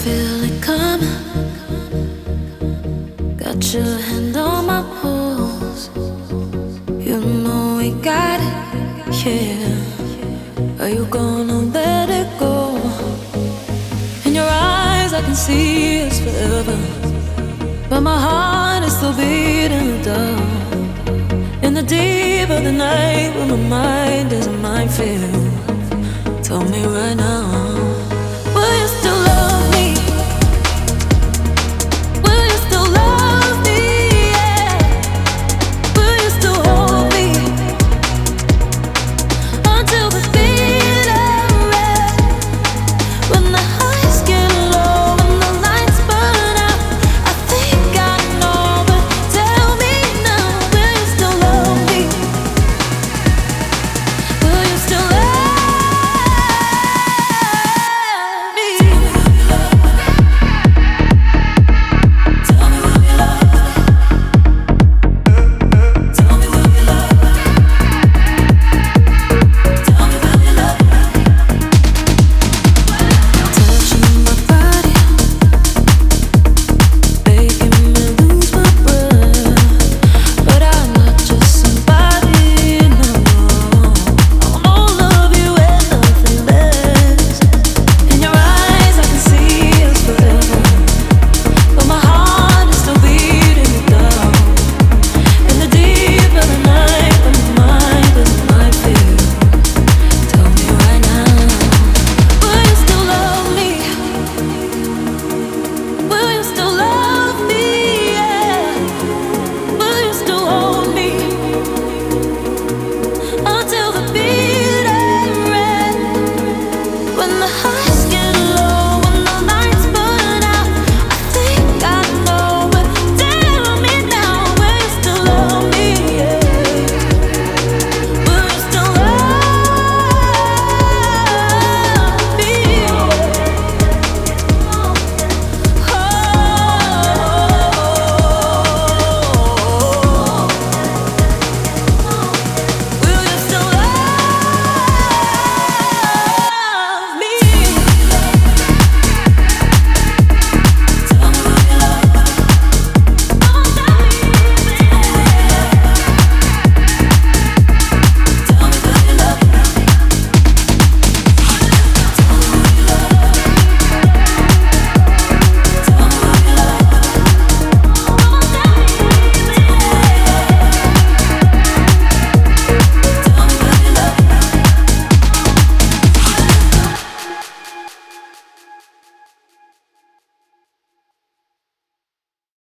feel it coming. Got your hand on my pulse. You know we got it, yeah. Are you gonna let it go? In your eyes I can see it's forever, but my heart is still beating the dark. In the deep of the night when my mind is a minefield, tell me right now.